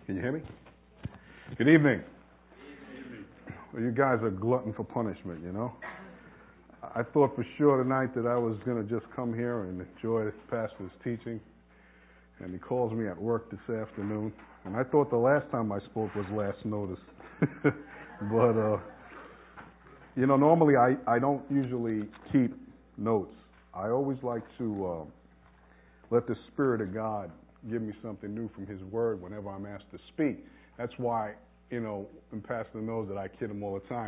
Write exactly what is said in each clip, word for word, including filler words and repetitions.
Can you hear me? Good evening. Well, you guys are glutton for punishment, you know. I thought for sure tonight that I was going to just come here and enjoy the pastor's teaching. And he calls me at work this afternoon. And I thought the last time I spoke was last notice. but, uh, you know, normally I, I don't usually keep notes. I always like to uh, let the Spirit of God give me something new from His Word whenever I'm asked to speak. That's why, you know, and Pastor knows that I kid him all the time.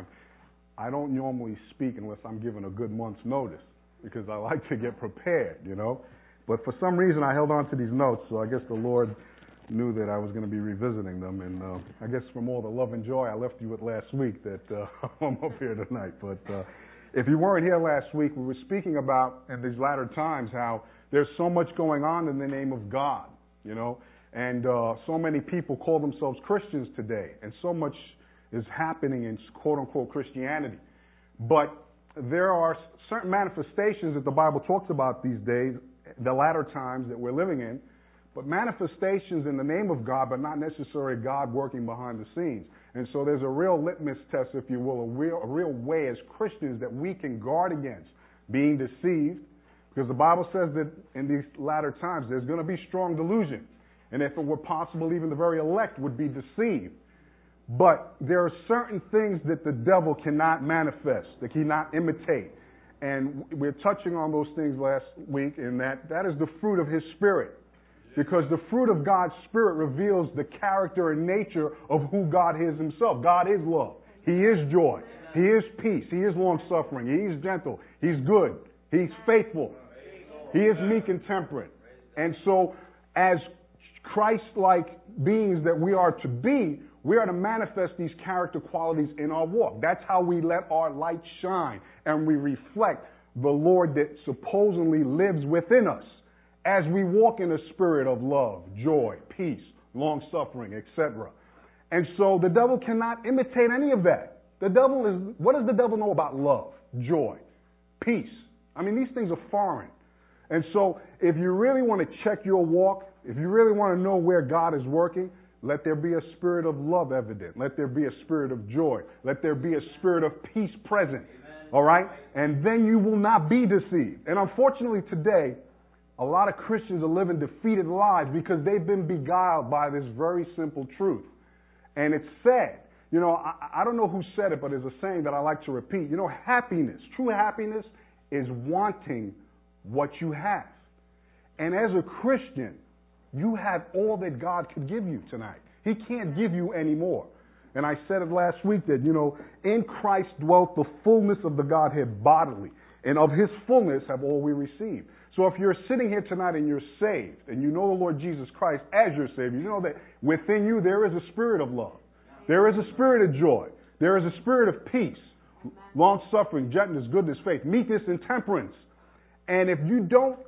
I don't normally speak unless I'm given a good month's notice because I like to get prepared, you know. But for some reason I held on to these notes, so I guess the Lord knew that I was going to be revisiting them. And uh, I guess from all the love and joy I left you with last week that uh, I'm up here tonight. But uh, if you weren't here last week, we were speaking about in these latter times how there's so much going on in the name of God, you know. And uh, so many people call themselves Christians today, and so much is happening in quote-unquote Christianity. But there are certain manifestations that the Bible talks about these days, the latter times that we're living in, but manifestations in the name of God, but not necessarily God working behind the scenes. And so there's a real litmus test, if you will, a real, a real way as Christians that we can guard against being deceived, because the Bible says that in these latter times there's going to be strong delusion. And if it were possible, even the very elect would be deceived. But there are certain things that the devil cannot manifest, that he cannot imitate. And we're touching on those things last week, in that that is the fruit of his Spirit. Because the fruit of God's Spirit reveals the character and nature of who God is himself. God is love. He is joy. He is peace. He is long-suffering. He is gentle. He's good. He's faithful. He is meek and temperate. And so as Christ-like beings that we are to be, we are to manifest these character qualities in our walk. That's how we let our light shine and we reflect the Lord that supposedly lives within us as we walk in a spirit of love, joy, peace, long-suffering, et cetera. And so the devil cannot imitate any of that. The devil is, what does the devil know about love, joy, peace? I mean, these things are foreign. And so if you really want to check your walk, if you really want to know where God is working, let there be a spirit of love evident. Let there be a spirit of joy. Let there be a spirit of peace present. Amen. All right? And then you will not be deceived. And unfortunately today, a lot of Christians are living defeated lives because they've been beguiled by this very simple truth. And it's sad. You know, I, I don't know who said it, but there's a saying that I like to repeat. You know, happiness, true happiness is wanting what you have. And as a Christian, you have all that God could give you tonight. He can't give you any more. And I said it last week that, you know, in Christ dwelt the fullness of the Godhead bodily, and of His fullness have all we received. So if you're sitting here tonight and you're saved, and you know the Lord Jesus Christ as your Savior, you know that within you there is a spirit of love. There is a spirit of joy. There is a spirit of peace, long-suffering, gentleness, goodness, faith, meekness, and temperance. And if you don't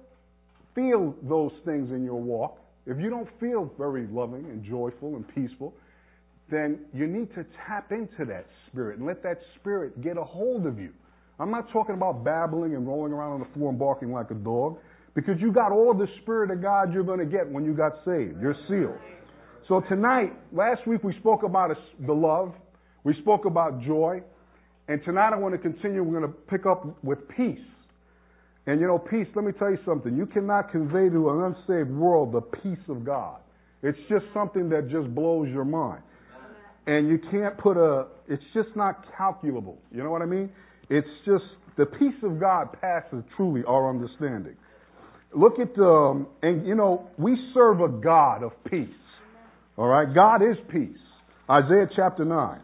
feel those things in your walk, if you don't feel very loving and joyful and peaceful, then you need to tap into that spirit and let that spirit get a hold of you. I'm not talking about babbling and rolling around on the floor and barking like a dog, because you got all the Spirit of God you're going to get when you got saved. You're sealed. So tonight, last week we spoke about the love. We spoke about joy. And tonight I want to continue. We're going to pick up with peace. And you know, peace, let me tell you something. You cannot convey to an unsaved world the peace of God. It's just something that just blows your mind. And you can't put a, it's just not calculable. You know what I mean? It's just, the peace of God passes truly our understanding. Look at, um, and you know, we serve a God of peace. All right? God is peace. Isaiah chapter nine.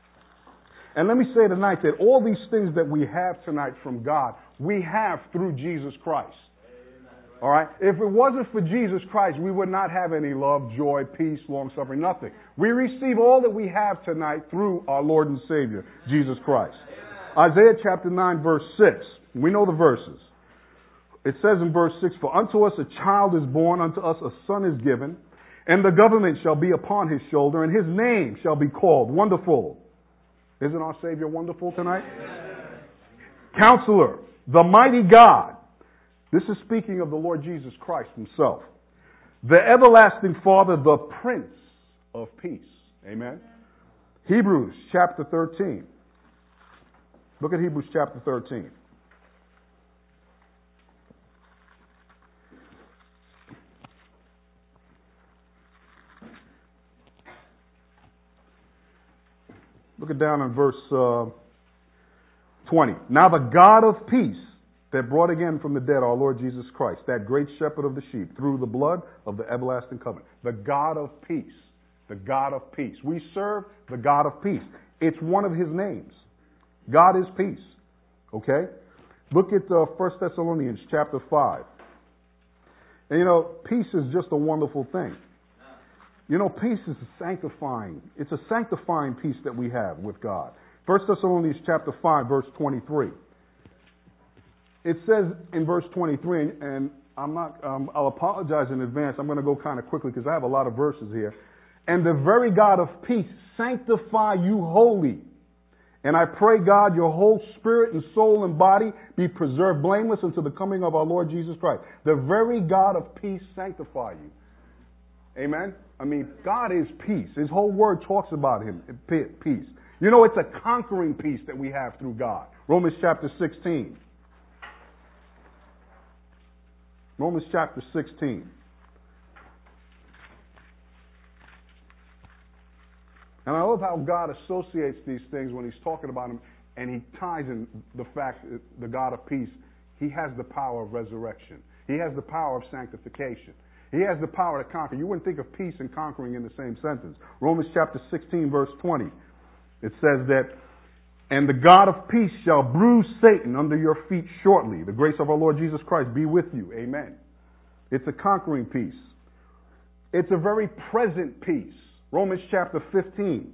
And let me say tonight that all these things that we have tonight from God, we have through Jesus Christ. All right? If it wasn't for Jesus Christ, we would not have any love, joy, peace, long-suffering, nothing. We receive all that we have tonight through our Lord and Savior, Jesus Christ. Isaiah chapter nine, verse six. We know the verses. It says in verse six, "For unto us a child is born, unto us a son is given, and the government shall be upon his shoulder, and his name shall be called Wonderful." Isn't our Savior wonderful tonight? Amen. "Counselor, the mighty God." This is speaking of the Lord Jesus Christ himself. "The everlasting Father, the Prince of peace. Amen. Hebrews chapter thirteen. Look at Hebrews chapter thirteen. Look at down in verse uh, twenty. Now the God of peace that brought again from the dead our Lord Jesus Christ, that great shepherd of the sheep, through the blood of the everlasting covenant. The God of peace. The God of peace. We serve the God of peace. It's one of his names. God is peace. Okay? Look at uh, First Thessalonians chapter five. And you know, peace is just a wonderful thing. You know, peace is a sanctifying. It's a sanctifying peace that we have with God. First Thessalonians chapter five, verse twenty-three. It says in verse twenty-three, and I'm not, um, I'll apologize in advance. I'm going to go kind of quickly because I have a lot of verses here. And the very God of peace sanctify you wholly. And I pray, God, your whole spirit and soul and body be preserved blameless until the coming of our Lord Jesus Christ. The very God of peace sanctify you. Amen? I mean, God is peace. His whole word talks about him, peace. You know, it's a conquering peace that we have through God. Romans chapter sixteen. Romans chapter sixteen. And I love how God associates these things when he's talking about them, and he ties in the fact that the God of peace, he has the power of resurrection. He has the power of sanctification. He has the power to conquer. You wouldn't think of peace and conquering in the same sentence. Romans chapter sixteen, verse twenty. It says that, and the God of peace shall bruise Satan under your feet shortly. The grace of our Lord Jesus Christ be with you. Amen. It's a conquering peace. It's a very present peace. Romans chapter fifteen,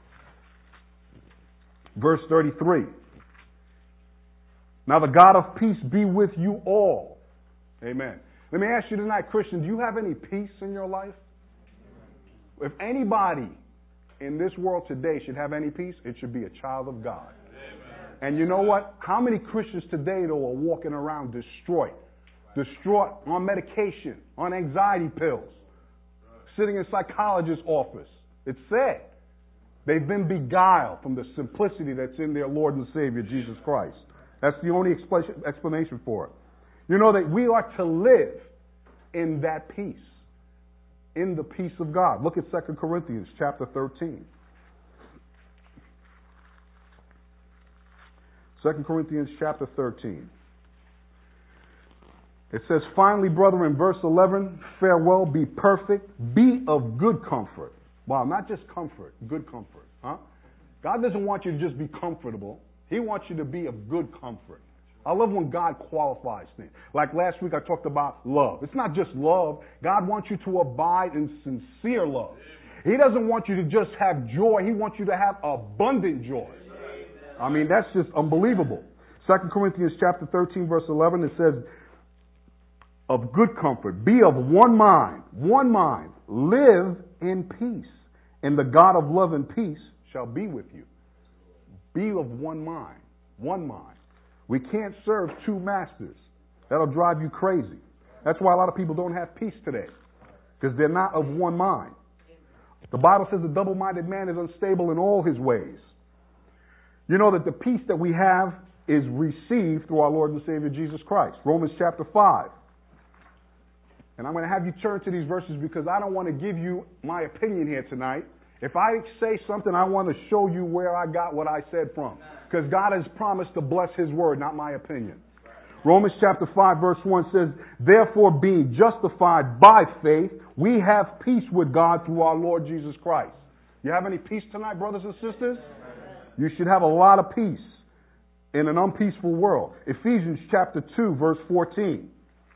verse thirty-three. Now the God of peace be with you all. Amen. Let me ask you tonight, Christian, do you have any peace in your life? If anybody in this world today should have any peace, it should be a child of God. Amen. And you know what? How many Christians today, though, are walking around distraught, distraught on medication, on anxiety pills, sitting in a psychologist's office? It's sad. They've been beguiled from the simplicity that's in their Lord and Savior, Jesus Christ. That's the only explanation for it. You know that we are to live in that peace, in the peace of God. Look at Second Corinthians chapter thirteen. Second Corinthians chapter thirteen. It says, finally, brethren, verse eleven, farewell, be perfect, be of good comfort. Wow, not just comfort, good comfort. Huh? God doesn't want you to just be comfortable. He wants you to be of good comfort. I love when God qualifies things. Like last week I talked about love. It's not just love. God wants you to abide in sincere love. He doesn't want you to just have joy. He wants you to have abundant joy. I mean, that's just unbelievable. Second Corinthians chapter thirteen, verse eleven, it says, of good comfort, be of one mind, one mind, live in peace, and the God of love and peace shall be with you. Be of one mind, one mind. We can't serve two masters. That'll drive you crazy. That's why a lot of people don't have peace today, because they're not of one mind. The Bible says the double-minded man is unstable in all his ways. You know that the peace that we have is received through our Lord and Savior Jesus Christ. Romans chapter five. And I'm going to have you turn to these verses because I don't want to give you my opinion here tonight. If I say something, I want to show you where I got what I said from. Because God has promised to bless His word, not my opinion. Romans chapter five verse one says, therefore being justified by faith, we have peace with God through our Lord Jesus Christ. You have any peace tonight, brothers and sisters? You should have a lot of peace in an unpeaceful world. Ephesians chapter two verse fourteen.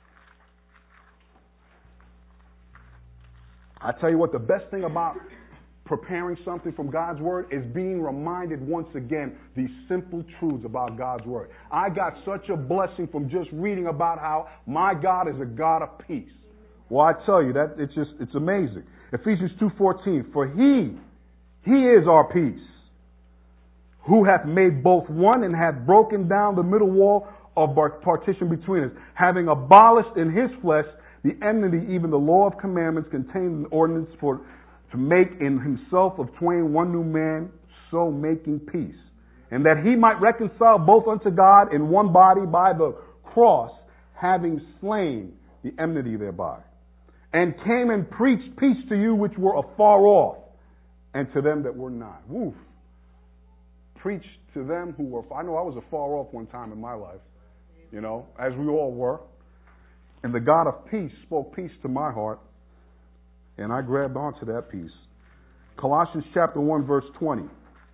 I tell you what, the best thing about preparing something from God's Word is being reminded once again these simple truths about God's Word. I got such a blessing from just reading about how my God is a God of peace. Well, I tell you that it's just it's amazing. Ephesians two fourteen, for He, He is our peace, who hath made both one and hath broken down the middle wall of partition between us, having abolished in His flesh the enmity, even the law of commandments contained in ordinance for to make in himself of twain one new man, so making peace, and that he might reconcile both unto God in one body by the cross, having slain the enmity thereby, and came and preached peace to you which were afar off, and to them that were not. Woof. Preached to them who were, I know I was afar off one time in my life, you know, as we all were. And the God of peace spoke peace to my heart, and I grabbed onto that peace. Colossians chapter one, verse twenty.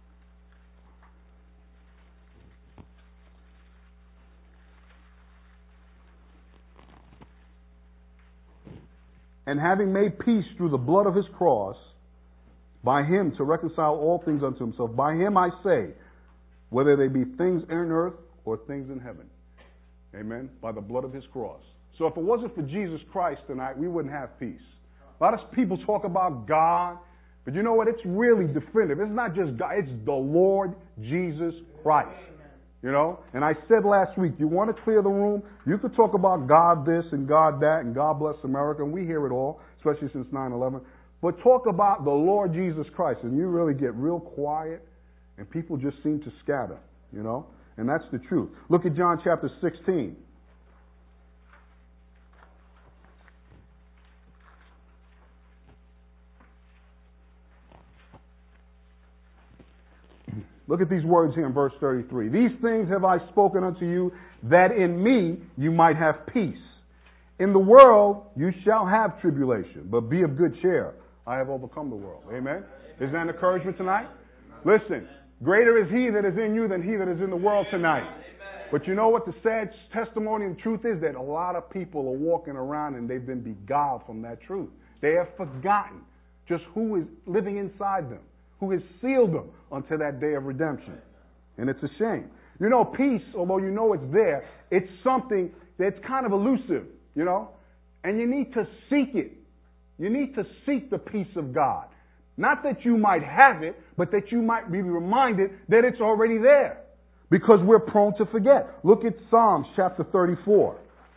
And having made peace through the blood of his cross, by him to reconcile all things unto himself. By him I say, whether they be things in earth or things in heaven. Amen. By the blood of his cross. So if it wasn't for Jesus Christ tonight, we wouldn't have peace. A lot of people talk about God, but you know what? It's really definitive. It's not just God. It's the Lord Jesus Christ. You know? And I said last week, you want to clear the room? You could talk about God this and God that and God bless America, and we hear it all, especially since nine eleven. But talk about the Lord Jesus Christ, and you really get real quiet, and people just seem to scatter, you know? And that's the truth. Look at John chapter sixteen. Look at these words here in verse thirty-three. These things have I spoken unto you, that in me you might have peace. In the world you shall have tribulation, but be of good cheer. I have overcome the world. Amen? Is that an encouragement tonight? Listen, greater is he that is in you than he that is in the world tonight. But you know what the sad testimony and truth is? That a lot of people are walking around and they've been beguiled from that truth. They have forgotten just who is living inside them, who has sealed them until that day of redemption. And it's a shame. You know, peace, although you know it's there, it's something that's kind of elusive, you know, and you need to seek it. You need to seek the peace of God. Not that you might have it, but that you might be reminded that it's already there. Because we're prone to forget. Look at Psalms chapter thirty-four.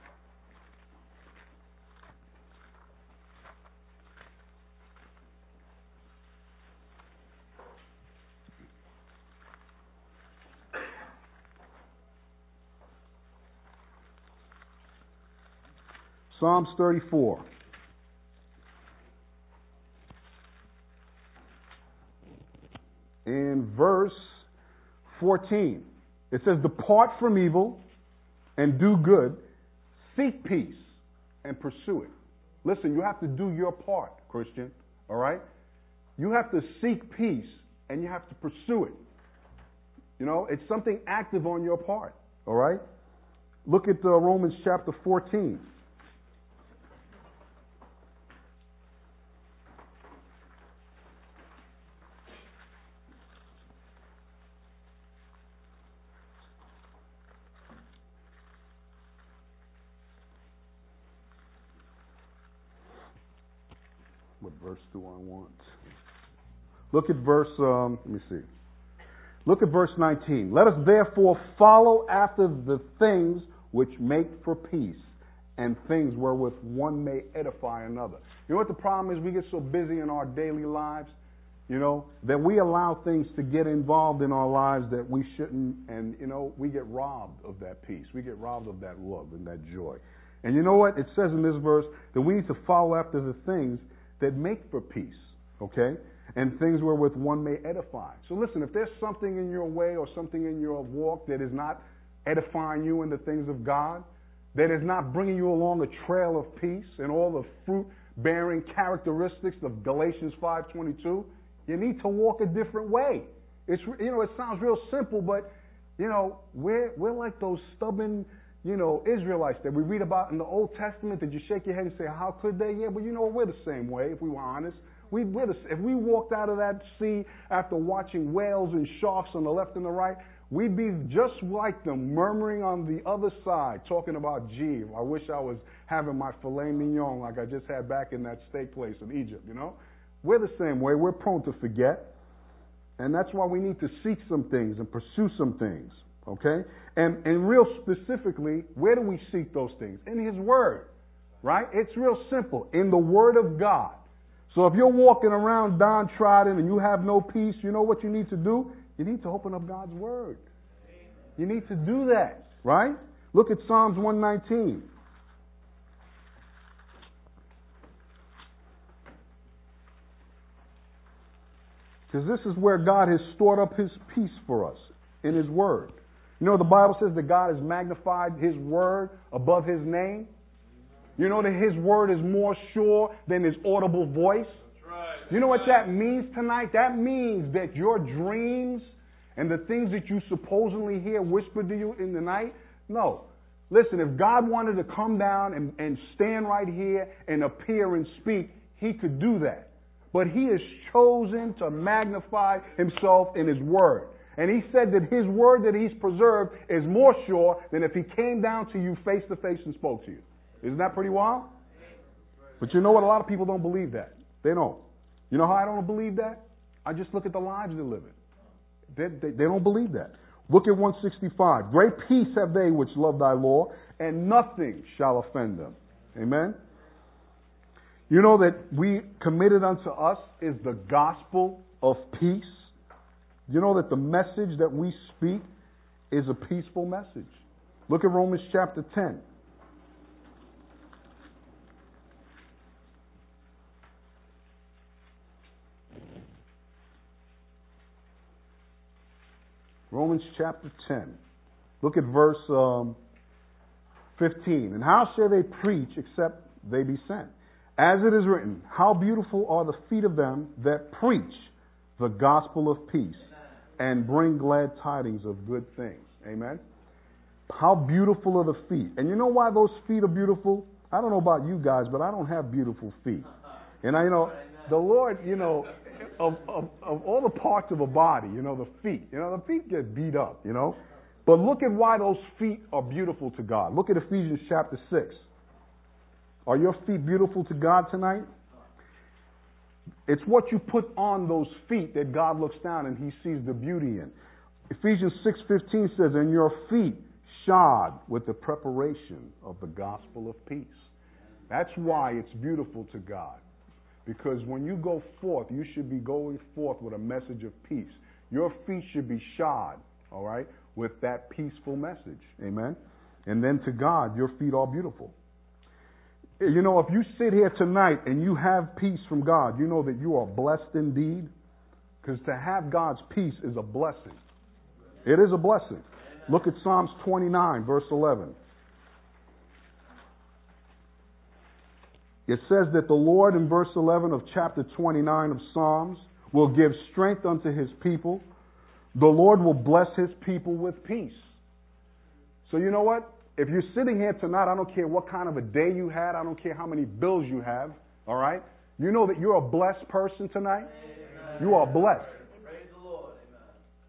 Psalms thirty-four. In verse fourteen, it says, depart from evil and do good, seek peace and pursue it. Listen, you have to do your part, Christian, all right? You have to seek peace and you have to pursue it. You know, it's something active on your part, all right? Look at uh, Romans chapter fourteen. What verse do I want? Look at verse, um, let me see. Look at verse nineteen. Let us therefore follow after the things which make for peace, and things wherewith one may edify another. You know what the problem is? We get so busy in our daily lives, you know, that we allow things to get involved in our lives that we shouldn't, and, you know, we get robbed of that peace. We get robbed of that love and that joy. And you know what? It says in this verse that we need to follow after the things that make for peace, okay? And things wherewith one may edify. So listen, if there's something in your way or something in your walk that is not edifying you in the things of God, that is not bringing you along a trail of peace and all the fruit-bearing characteristics of Galatians five twenty-two, you need to walk a different way. It's, you know, it sounds real simple, but, you know, we're, we're like those stubborn, you know, Israelites that we read about in the Old Testament that you shake your head and say, how could they? Yeah, but you know, we're the same way, if we were honest. We, we're the, if we walked out of that sea after watching whales and sharks on the left and the right, we'd be just like them, murmuring on the other side, talking about, gee, I wish I was having my filet mignon like I just had back in that steak place in Egypt, you know? We're the same way. We're prone to forget. And that's why we need to seek some things and pursue some things. Okay? And and real specifically, where do we seek those things? In His Word. Right? It's real simple. In the Word of God. So if you're walking around downtrodden and you have no peace, you know what you need to do? You need to open up God's Word. You need to do that, right? Look at Psalms one nineteen. Because this is where God has stored up His peace for us in His Word. You know, the Bible says that God has magnified His Word above His name. You know that His Word is more sure than His audible voice. You know what that means tonight? That means that your dreams and the things that you supposedly hear whispered to you in the night, no. Listen, if God wanted to come down and, and stand right here and appear and speak, He could do that. But He has chosen to magnify Himself in His Word. And He said that His Word that He's preserved is more sure than if He came down to you face to face and spoke to you. Isn't that pretty wild? But you know what? A lot of people don't believe that. They don't. You know how I don't believe that? I just look at the lives they're living. They, they, they don't believe that. Look at one sixty-five. Great peace have they which love thy law, and nothing shall offend them. Amen? You know that we committed unto us is the gospel of peace. You know that the message that we speak is a peaceful message. Look at Romans chapter ten. Romans chapter ten. Look at verse um, fifteen. And how shall they preach except they be sent? As it is written, how beautiful are the feet of them that preach the gospel of peace and bring glad tidings of good things. Amen? How beautiful are the feet. And you know why those feet are beautiful? I don't know about you guys, but I don't have beautiful feet. And I, you know, the Lord, you know, of, of, of all the parts of a body, you know, the feet, you know, the feet get beat up, you know. But look at why those feet are beautiful to God. Look at Ephesians chapter six. Are your feet beautiful to God tonight? It's what you put on those feet that God looks down and He sees the beauty in. Ephesians six fifteen says, and your feet shod with the preparation of the gospel of peace. That's why it's beautiful to God. Because when you go forth, you should be going forth with a message of peace. Your feet should be shod, all right, with that peaceful message. Amen? And then to God, your feet are beautiful. You know, if you sit here tonight and you have peace from God, you know that you are blessed indeed. Because to have God's peace is a blessing. It is a blessing. Look at Psalms twenty-nine, verse eleven. It says that the Lord, in verse eleven of chapter twenty-nine of Psalms, will give strength unto His people. The Lord will bless His people with peace. So you know what? If you're sitting here tonight, I don't care what kind of a day you had. I don't care how many bills you have. All right? You know that you're a blessed person tonight? Amen. You are blessed. Praise the Lord. Amen.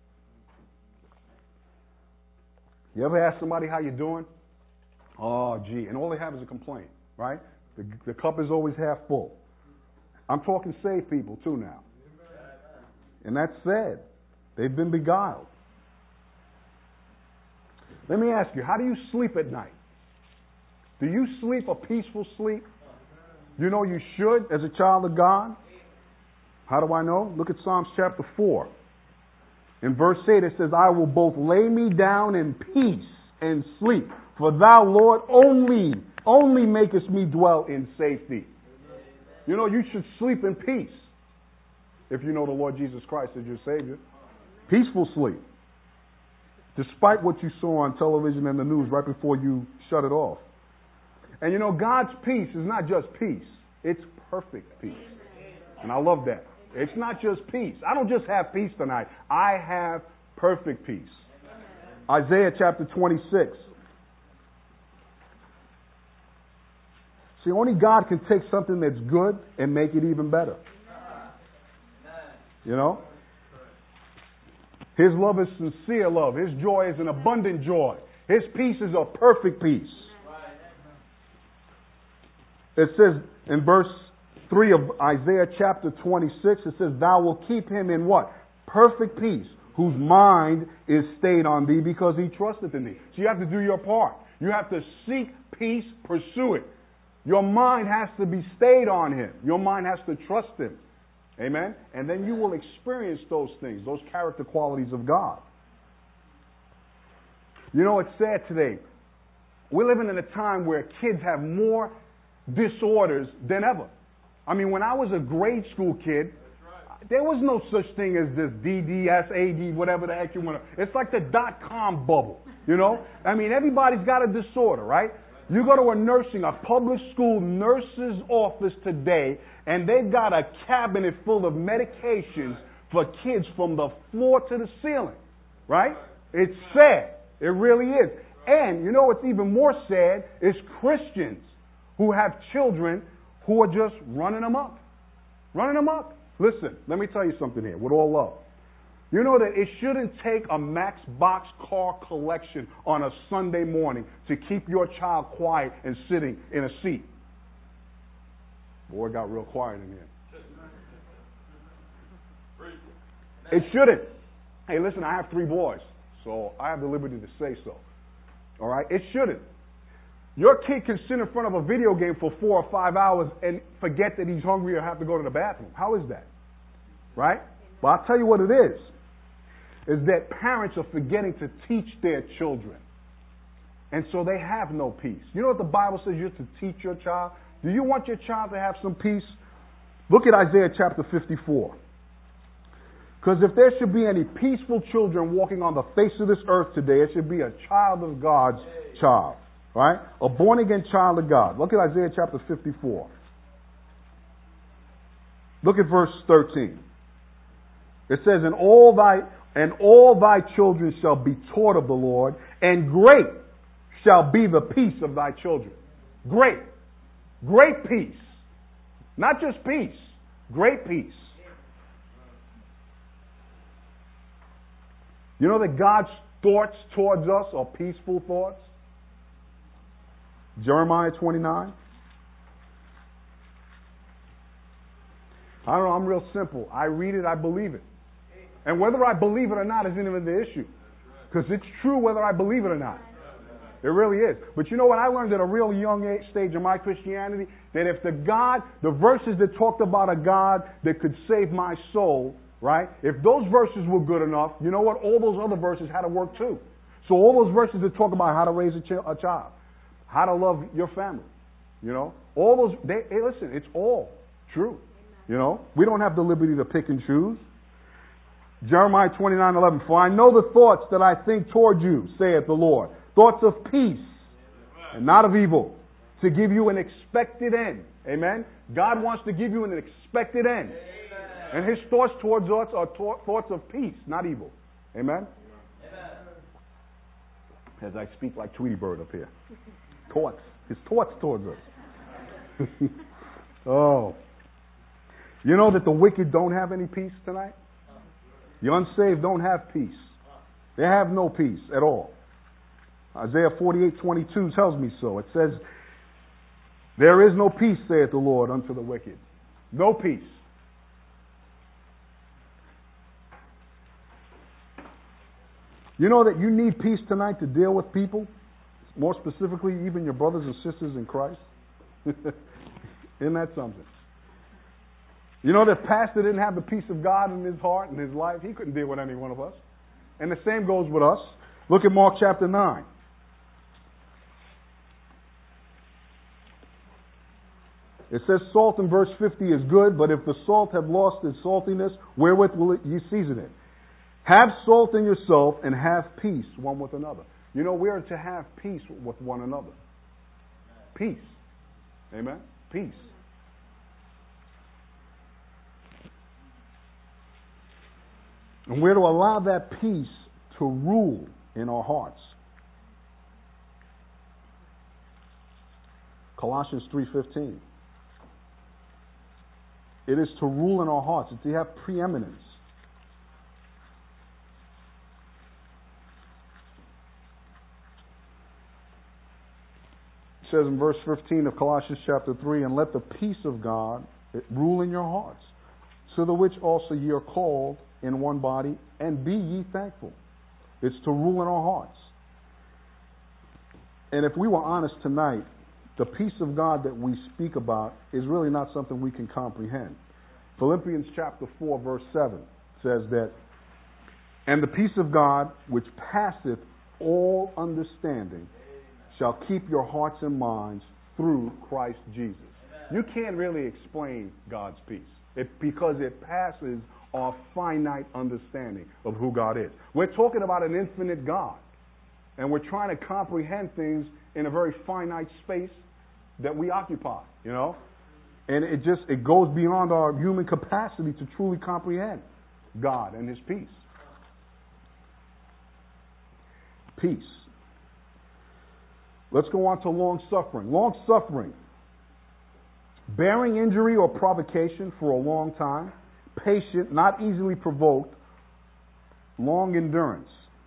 You ever ask somebody how you're doing? Oh, gee. And all they have is a complaint, right? The, the cup is always half full. I'm talking saved people too now. And that's sad. They've been beguiled. Let me ask you, how do you sleep at night? Do you sleep a peaceful sleep? You know you should as a child of God. How do I know? Look at Psalms chapter four. In verse eight it says, I will both lay me down in peace and sleep. For thou, Lord, only, only makest me dwell in safety. You know, you should sleep in peace. If you know the Lord Jesus Christ as your Savior. Peaceful sleep. Despite what you saw on television and the news right before you shut it off. And you know, God's peace is not just peace. It's perfect peace. And I love that. It's not just peace. I don't just have peace tonight. I have perfect peace. Isaiah chapter twenty-six. See, only God can take something that's good and make it even better. You know? His love is sincere love. His joy is an abundant joy. His peace is a perfect peace. It says in verse three of Isaiah chapter twenty-six, it says, thou wilt keep him in what? Perfect peace, whose mind is stayed on thee because he trusteth in thee. So you have to do your part. You have to seek peace, pursue it. Your mind has to be stayed on Him. Your mind has to trust Him. Amen? And then you will experience those things, those character qualities of God. You know, it's sad today. We're living in a time where kids have more disorders than ever. I mean, when I was a grade school kid, there was no such thing as this D D S, A D, whatever the heck you want to. It's like the dot-com bubble, you know? I mean, everybody's got a disorder, right? You go to a nursing, a public school nurse's office today, and they've got a cabinet full of medications for kids from the floor to the ceiling, right? It's sad. It really is. And you know what's even more sad is Christians who have children who are just running them up. Running them up. Listen, let me tell you something here, with all love. You know that it shouldn't take a Max box car collection on a Sunday morning to keep your child quiet and sitting in a seat. Boy, it got real quiet in here. It shouldn't. Hey, listen, I have three boys, so I have the liberty to say so. All right? It shouldn't. Your kid can sit in front of a video game for four or five hours and forget that he's hungry or have to go to the bathroom. How is that? Right? Well, I'll tell you what it is. Is that parents are forgetting to teach their children. And so they have no peace. You know what the Bible says you're to teach your child? Do you want your child to have some peace? Look at Isaiah chapter fifty-four. Because if there should be any peaceful children walking on the face of this earth today, it should be a child of God's child. Right? A born-again child of God. Look at Isaiah chapter fifty-four. Look at verse thirteen. It says, And all thy and all thy children shall be taught of the Lord, and great shall be the peace of thy children. Great. Great peace. Not just peace. Great peace. You know that God's thoughts towards us are peaceful thoughts? Jeremiah twenty-nine. I don't know, I'm real simple. I read it, I believe it. And whether I believe it or not isn't even the issue. Because it's true whether I believe it or not. It really is. But you know what I learned at a real young age stage of my Christianity? That if the God, the verses that talked about a God that could save my soul, right? If those verses were good enough, you know what? All those other verses had to work too. So all those verses that talk about how to raise a, ch- a child, how to love your family, you know, all those, they, hey, listen, it's all true. You know, we don't have the liberty to pick and choose. Jeremiah twenty-nine eleven. For I know the thoughts that I think toward you, saith the Lord. Thoughts of peace and not of evil, to give you an expected end. Amen? God wants to give you an expected end. Amen. And His thoughts towards us are thoughts of peace, not evil. Amen? Amen? As I speak like Tweety Bird up here. Thoughts. His thoughts towards us. Oh. You know that the wicked don't have any peace tonight? The unsaved don't have peace. They have no peace at all. Isaiah forty-eight twenty-two tells me so. It says, There is no peace, saith the Lord, unto the wicked. No peace. You know that you need peace tonight to deal with people? More specifically, even your brothers and sisters in Christ? Isn't that something? You know that pastor didn't have the peace of God in his heart and his life. He couldn't deal with any one of us. And the same goes with us. Look at Mark chapter nine. It says salt in verse fifty is good, but if the salt have lost its saltiness, wherewith will ye season it? Have salt in yourself and have peace one with another. You know, we are to have peace with one another. Peace. Amen? Peace. And we're to allow that peace to rule in our hearts. Colossians three fifteen. It is to rule in our hearts. It's to have preeminence. It says in verse fifteen of Colossians chapter three, And let the peace of God rule in your hearts, to the which also ye are called in one body, and be ye thankful. It's to rule in our hearts. And if we were honest tonight, the peace of God that we speak about is really not something we can comprehend. Philippians chapter four, verse seven says that, "And the peace of God, which passeth all understanding, shall keep your hearts and minds through Christ Jesus." You can't really explain God's peace it, because it passes our finite understanding of who God is. We're talking about an infinite God, and we're trying to comprehend things in a very finite space that we occupy, you know? And it just, it goes beyond our human capacity to truly comprehend God and His peace. Peace. Let's go on to long suffering. Long suffering. Bearing injury or provocation for a long time. Patient, not easily provoked. Long endurance.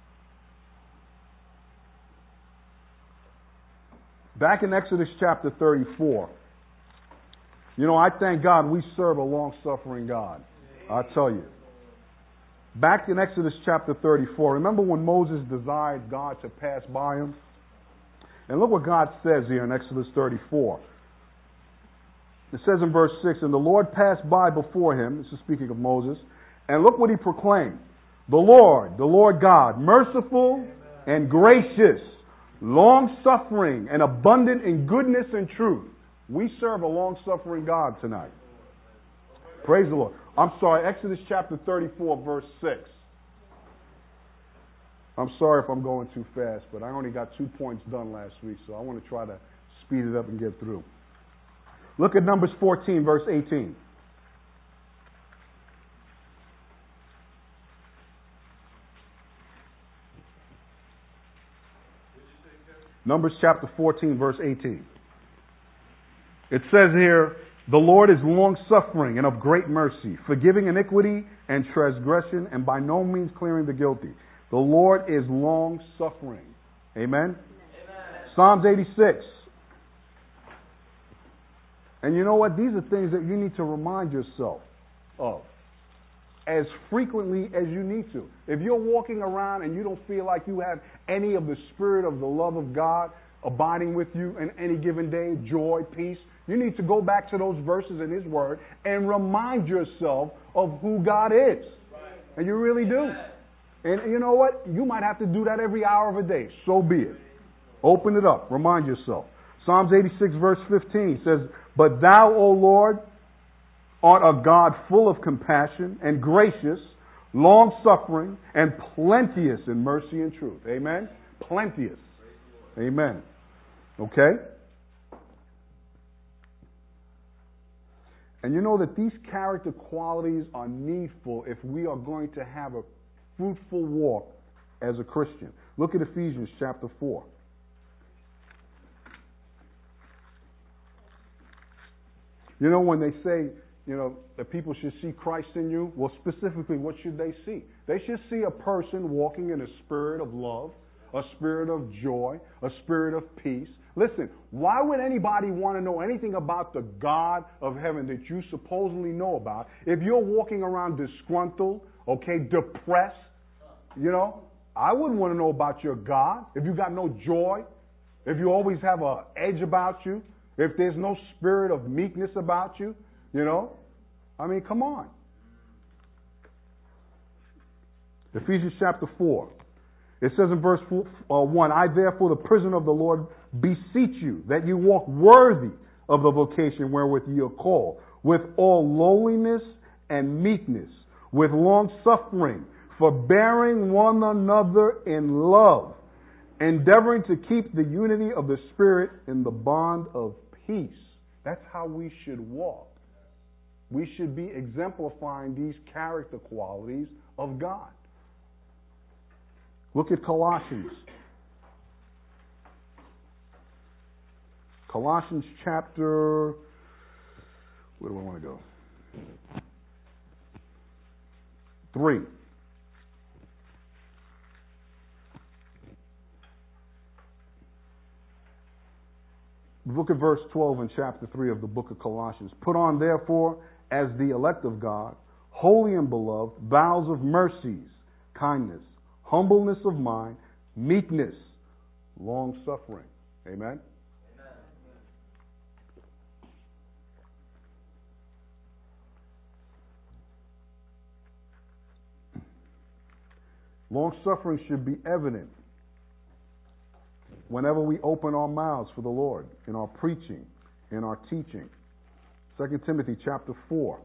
Back in Exodus chapter thirty-four, you know, I thank God we serve a long-suffering God. I tell you. Back in Exodus chapter thirty-four, remember when Moses desired God to pass by him? And look what God says here in Exodus thirty-four. It says in verse six, "And the Lord passed by before him," this is speaking of Moses, "and look what he proclaimed. The Lord, the Lord God, merciful and gracious, long-suffering and abundant in goodness and truth." We serve a long-suffering God tonight. Praise the Lord. I'm sorry, Exodus chapter thirty-four, verse six. I'm sorry if I'm going too fast, but I only got two points done last week, so I want to try to speed it up and get through. Look at Numbers fourteen, verse eighteen. Numbers chapter fourteen, verse eighteen. It says here, "The Lord is long-suffering and of great mercy, forgiving iniquity and transgression, and by no means clearing the guilty." The Lord is long-suffering. Amen? Amen. Psalms eighty-six. And you know what? These are things that you need to remind yourself of as frequently as you need to. If you're walking around and you don't feel like you have any of the spirit of the love of God abiding with you in any given day, joy, peace, you need to go back to those verses in His Word and remind yourself of who God is. And you really do. And you know what? You might have to do that every hour of a day. So be it. Open it up. Remind yourself. Psalms eighty-six, verse fifteen says, "But thou, O Lord, art a God full of compassion and gracious, long-suffering, and plenteous in mercy and truth." Amen? Plenteous. Amen. Okay? And you know that these character qualities are needful if we are going to have a fruitful walk as a Christian. Look at Ephesians chapter four. You know, when they say, you know, that people should see Christ in you, well, specifically, what should they see? They should see a person walking in a spirit of love, a spirit of joy, a spirit of peace. Listen, why would anybody want to know anything about the God of heaven that you supposedly know about if you're walking around disgruntled, okay, depressed? You know, I wouldn't want to know about your God if you got no joy, if you always have an edge about you, if there's no spirit of meekness about you, you know. I mean, come on. Ephesians chapter four. It says in verse one, "I therefore, the prisoner of the Lord, beseech you that you walk worthy of the vocation wherewith ye are called, with all lowliness and meekness, with long suffering, forbearing one another in love, endeavoring to keep the unity of the Spirit in the bond of peace." That's how we should walk. We should be exemplifying these character qualities of God. Look at Colossians. Colossians chapter, where do I want to go? Three. Look at verse twelve in chapter three of the book of Colossians. "Put on, therefore, as the elect of God, holy and beloved, vows of mercies, kindness, humbleness of mind, meekness, long-suffering." Amen? Amen. Long suffering should be evident whenever we open our mouths for the Lord, in our preaching, in our teaching. Second Timothy chapter four.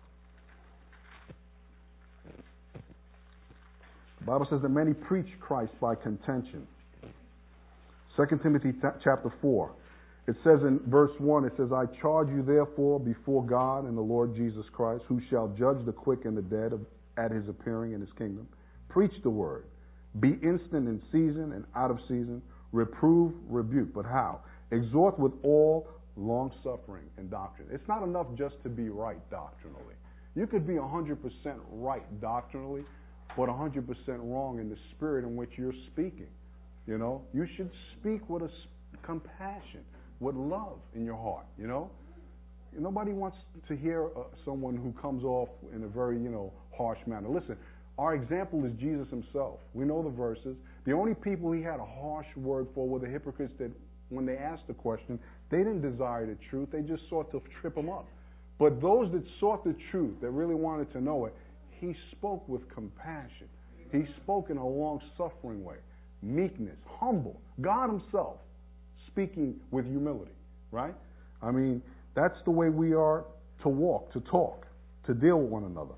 The Bible says that many preach Christ by contention. Second Timothy chapter four. It says in verse one, it says, I charge you therefore before God and the Lord Jesus Christ, who shall judge the quick and the dead at his appearing in his kingdom. Preach the word. Be instant in season and out of season. Reprove, rebuke. But how? Exhort with all long suffering and doctrine. It's not enough just to be right doctrinally. You could be one hundred percent right doctrinally, but one hundred percent wrong in the spirit in which you're speaking. You know, you should speak with a compassion, with love in your heart. You know, nobody wants to hear uh, someone who comes off in a very, you know, harsh manner. Listen, our example is Jesus himself. We know the verses. The only people he had a harsh word for were the hypocrites that, when they asked the question, they didn't desire the truth. They just sought to trip him up. But those that sought the truth, that really wanted to know it, he spoke with compassion. He spoke in a long-suffering way, meekness, humble. God himself speaking with humility, right? I mean, that's the way we are to walk, to talk, to deal with one another.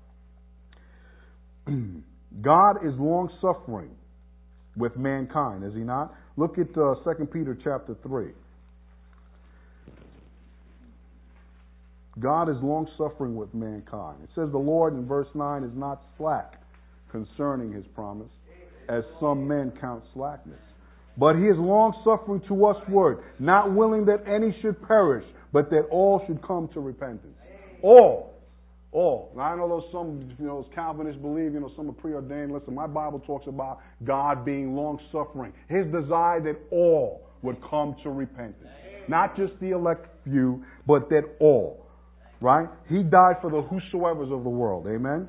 God is long-suffering with mankind, is he not? Look at uh, Second Peter chapter three. God is long-suffering with mankind. It says the Lord in verse nine is not slack concerning his promise, as some men count slackness. But he is long-suffering to usward, not willing that any should perish, but that all should come to repentance. All. All. Now, I know those some, you know, Calvinists believe, you know, some are preordained. Listen, my Bible talks about God being long-suffering. His desire that all would come to repentance. Not just the elect few, but that all. Right? He died for the whosoever's of the world. Amen?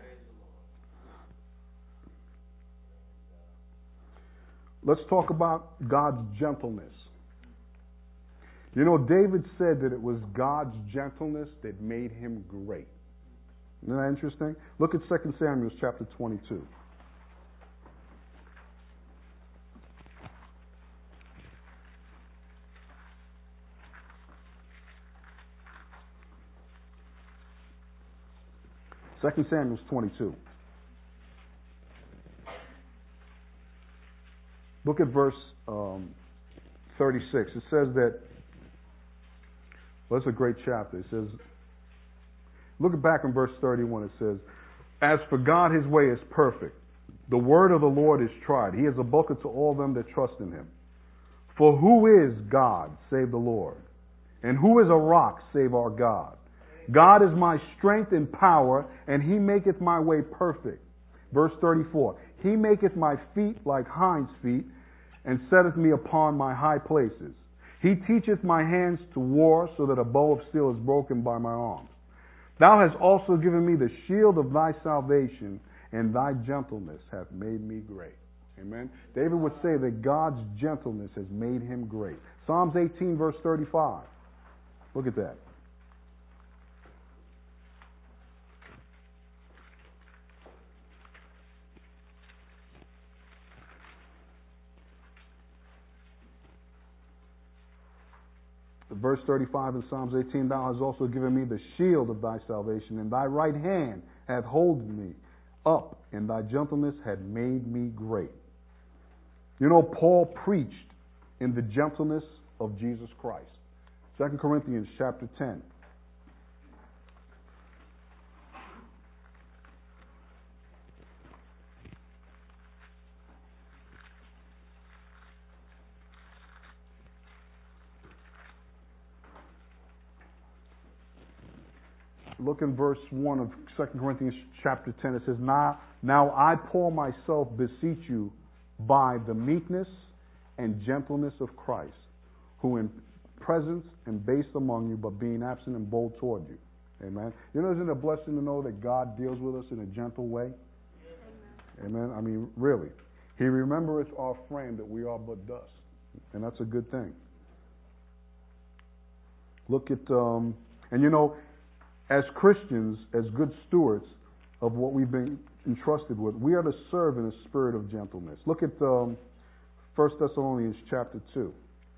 Let's talk about God's gentleness. You know, David said that it was God's gentleness that made him great. Isn't that interesting? Look at Second Samuel chapter twenty-two. Second Samuel twenty-two. Look at verse um, thirty-six. It says that, well, it's a great chapter. It says, look back in verse thirty-one. It says, as for God, his way is perfect. The word of the Lord is tried. He is a buckler to all them that trust in him. For who is God save the Lord? And who is a rock save our God? God is my strength and power, and he maketh my way perfect. Verse thirty-four. He maketh my feet like hinds' feet, and setteth me upon my high places. He teacheth my hands to war, so that a bow of steel is broken by my arms. Thou hast also given me the shield of thy salvation, and thy gentleness hath made me great. Amen. David would say that God's gentleness has made him great. Psalms eighteen, verse thirty-five. Look at that. Verse thirty-five in Psalms eighteen, thou hast also given me the shield of thy salvation, and thy right hand hath holden me up, and thy gentleness had made me great. You know, Paul preached in the gentleness of Jesus Christ. Second Corinthians chapter ten. Look in verse one of Second Corinthians chapter ten. It says, now, now I, Paul, myself beseech you by the meekness and gentleness of Christ, who in presence and base among you, but being absent and bold toward you. Amen. You know, isn't it a blessing to know that God deals with us in a gentle way? Amen. Amen. I mean, really. He remembereth our frame that we are but dust. And that's a good thing. Look at, um, and you know, as Christians, as good stewards of what we've been entrusted with. We are to serve in a spirit of gentleness. Look at um, First Thessalonians chapter two.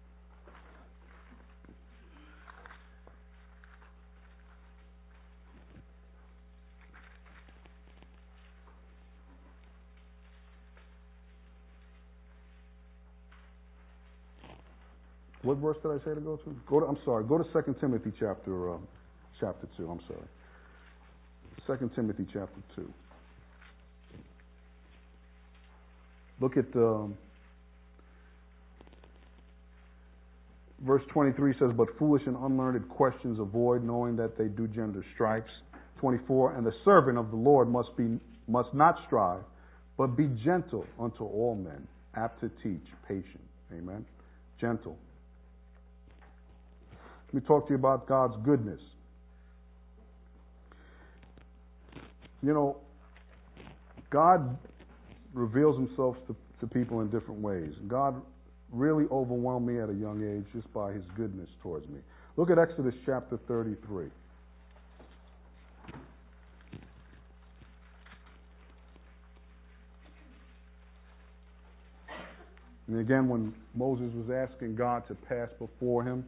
What verse did I say to go to? Go to I'm sorry. Go to Second Timothy chapter um, chapter two. I'm sorry. Second Timothy chapter two. Look at um, verse twenty-three says, "But foolish and unlearned questions avoid, knowing that they do gender stripes." twenty-four, "And the servant of the Lord must be must not strive, but be gentle unto all men, apt to teach, patient." Amen. Gentle. Let me talk to you about God's goodness. You know, God reveals himself to, to people in different ways. God really overwhelmed me at a young age just by his goodness towards me. Look at Exodus chapter thirty-three. And again, when Moses was asking God to pass before him,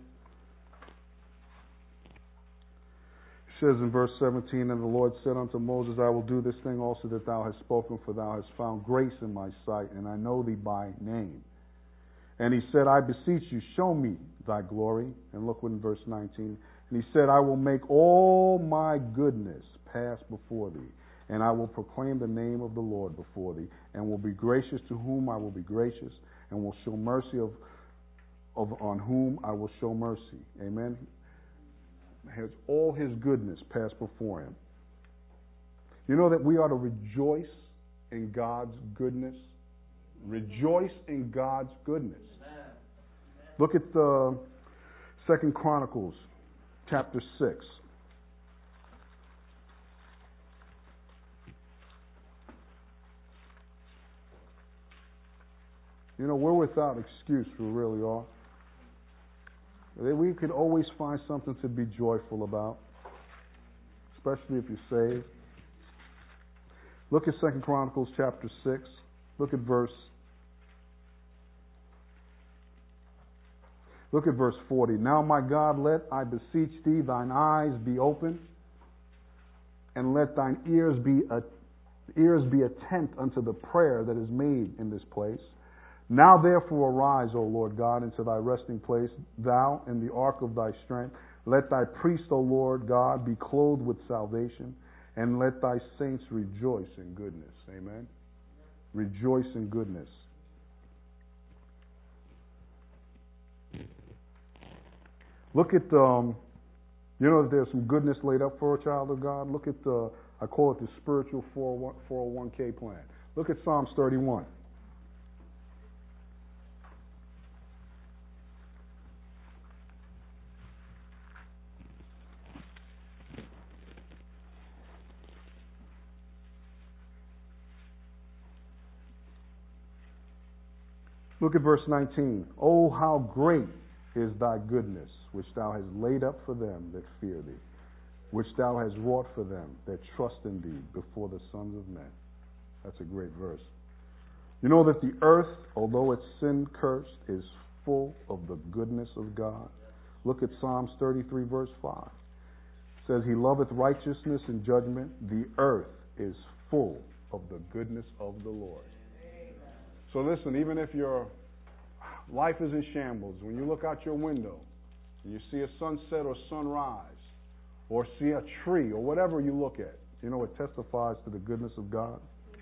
it says in verse seventeen, "And the Lord said unto Moses, I will do this thing also that thou hast spoken, for thou hast found grace in my sight, and I know thee by name. And he said, I beseech you, show me thy glory." And look in verse nineteen. "And he said, I will make all my goodness pass before thee, and I will proclaim the name of the Lord before thee, and will be gracious to whom I will be gracious, and will show mercy of, of on whom I will show mercy." Amen. Has all his goodness passed before him. You know that we are to rejoice in God's goodness. Rejoice in God's goodness. Look at the Second Chronicles chapter six. You know, we're without excuse, we really are. We could always find something to be joyful about, especially if you're saved. Look at Second Chronicles chapter six. Look at verse. Look at verse forty. "Now, my God, let, I beseech thee, thine eyes be open, and let thine ears be a, ears be attent unto the prayer that is made in this place. Now therefore arise, O Lord God, into thy resting place, thou in the ark of thy strength. Let thy priests, O Lord God, be clothed with salvation, and let thy saints rejoice in goodness." Amen. Rejoice in goodness. Look at, um, you know that there's some goodness laid up for a child of God? Look at the, I call it the spiritual four oh one k plan. Look at Psalms thirty-one. Look at verse nineteen. "Oh, how great is thy goodness, which thou hast laid up for them that fear thee, which thou hast wrought for them that trust in thee before the sons of men." That's a great verse. You know that the earth, although it's sin-cursed, is full of the goodness of God. Look at Psalms thirty-three, verse five. It says, "He loveth righteousness and judgment. The earth is full of the goodness of the Lord." So listen, even if your life is in shambles, when you look out your window and you see a sunset or sunrise, or see a tree, or whatever you look at, you know it testifies to the goodness of God.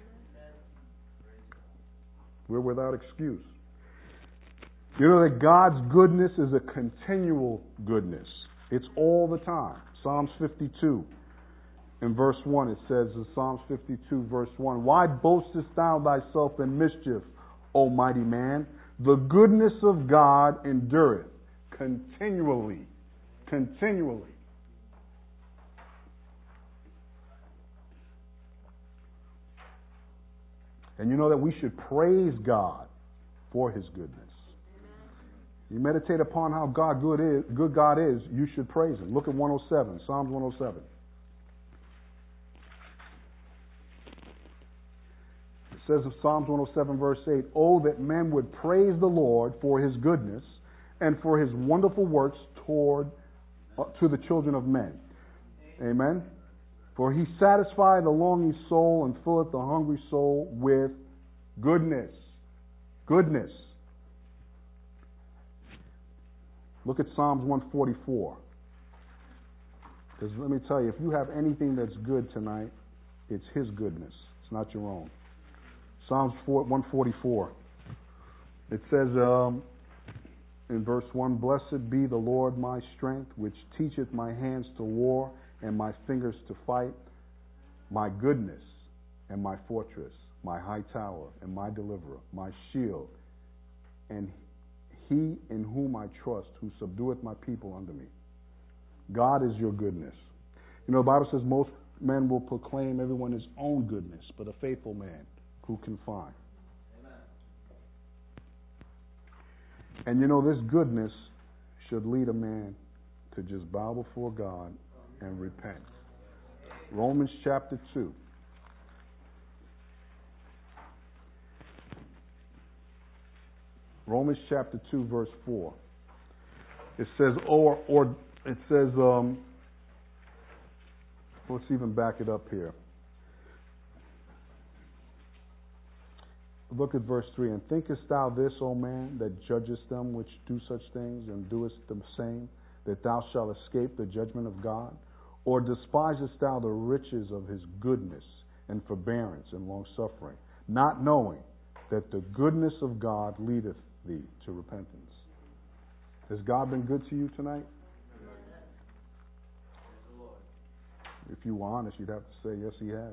We're without excuse. You know that God's goodness is a continual goodness. It's all the time. Psalms fifty-two. In verse one, it says in Psalms fifty-two, verse one, "Why boastest thou thyself in mischief, O mighty man? The goodness of God endureth continually." Continually. And you know that we should praise God for his goodness. You meditate upon how God good is, good God is, you should praise him. Look at one oh seven, Psalms one oh seven. says of Psalms one oh seven, verse eight, "Oh, that men would praise the Lord for his goodness and for his wonderful works toward uh, to the children of men." Amen. "For he satisfieth the longing soul and filleth the hungry soul with goodness." Goodness. Look at Psalms one forty-four. Because let me tell you, if you have anything that's good tonight, it's his goodness. It's not your own. Psalms one forty-four. It says um, in verse one, "Blessed be the Lord my strength, which teacheth my hands to war and my fingers to fight, my goodness and my fortress, my high tower and my deliverer, my shield, and he in whom I trust, who subdueth my people under me." God is your goodness. You know, the Bible says most men will proclaim everyone his own goodness, but a faithful man who can find. Amen. And you know, this goodness should lead a man to just bow before God and repent. Romans chapter two. Romans chapter two, verse four. It says, or, or it says, um, let's even back it up here. Look at verse three. "And thinkest thou this, O man, that judgest them which do such things, and doest the same, that thou shalt escape the judgment of God? Or despisest thou the riches of his goodness and forbearance and longsuffering, not knowing that the goodness of God leadeth thee to repentance?" Has God been good to you tonight? If you were honest, you'd have to say, yes, he has.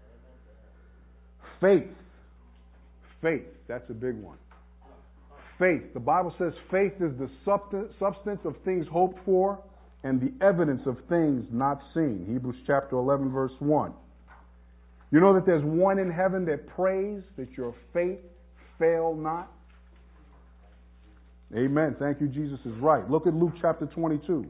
Faith. Faith. That's a big one. Faith. The Bible says faith is the substance of things hoped for and the evidence of things not seen. Hebrews chapter eleven, verse one. You know that there's one in heaven that prays that your faith fail not? Amen. Thank you, Jesus is right. Look at Luke chapter twenty-two.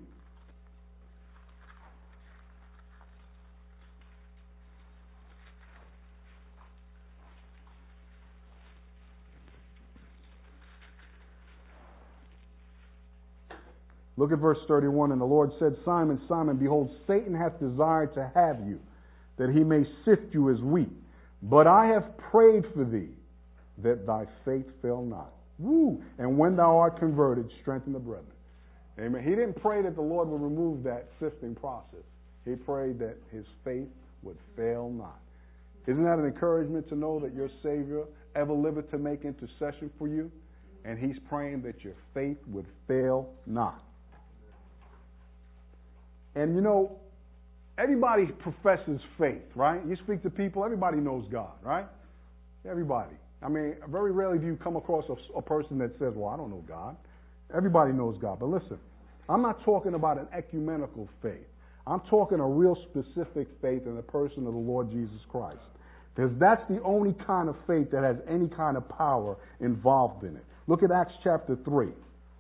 Look at verse thirty-one. "And the Lord said, Simon, Simon, behold, Satan hath desired to have you, that he may sift you as wheat. But I have prayed for thee, that thy faith fail not. Woo! And when thou art converted, strengthen the brethren." Amen. He didn't pray that the Lord would remove that sifting process. He prayed that his faith would fail not. Isn't that an encouragement to know that your Savior ever liveth to make intercession for you? And he's praying that your faith would fail not. And you know, everybody professes faith, right? You speak to people, everybody knows God, right? Everybody. I mean, very rarely do you come across a, a person that says, well, I don't know God. Everybody knows God. But listen, I'm not talking about an ecumenical faith. I'm talking a real specific faith in the person of the Lord Jesus Christ. Because that's the only kind of faith that has any kind of power involved in it. Look at Acts chapter three.